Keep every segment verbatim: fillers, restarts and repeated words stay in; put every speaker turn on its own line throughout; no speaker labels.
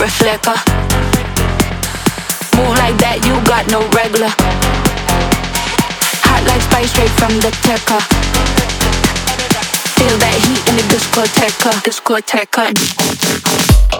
reflector. Move like that, you got no regular. Hot like spice straight from the tecker. Feel that heat in the discoteca, discoteca, discoteca.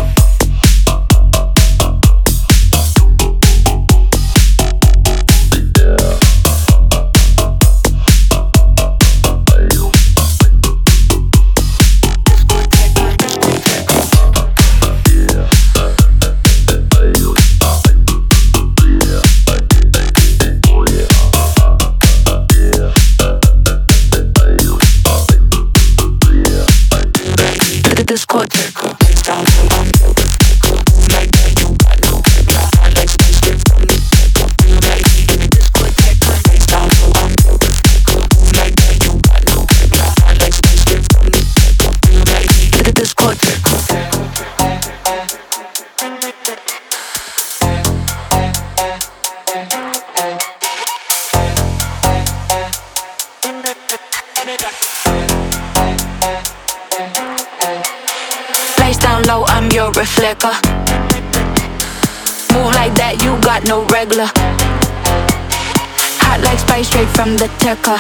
Discoteca. Down low, I'm your reflector. Move like that, you got no regular. Hot like spice straight from the tecker.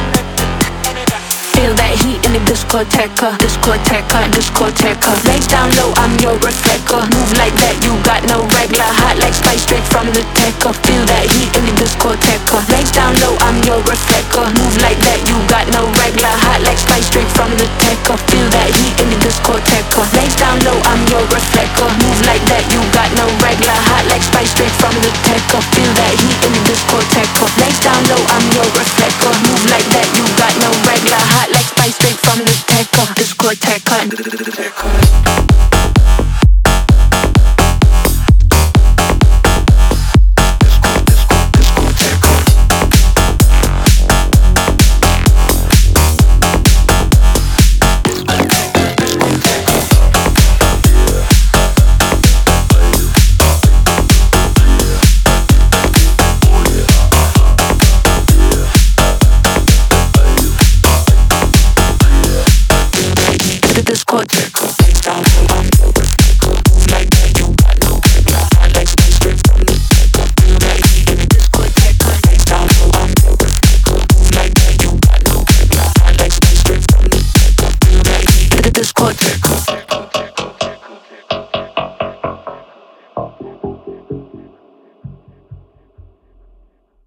Feel that heat in the discoteca, discoteca, discoteca. Lay down low, I'm your reflector. Move like that, you got no regular. Hot like spice straight from the tecker. Feel that heat in the discoteca. Lay down low, I'm your reflector. Move like that, you got no regular. Hot like spice straight from the tecker. Feel that heat in the discoteca. Lay down low, I'm your reflector. Move like that, you got no regular. Hot like spice straight from the tecker. Feel that heat in the discoteca. Lay down low, I'm your reflector. Move like that, you got no regular. Hot like spice straight from the tecker, discoteca.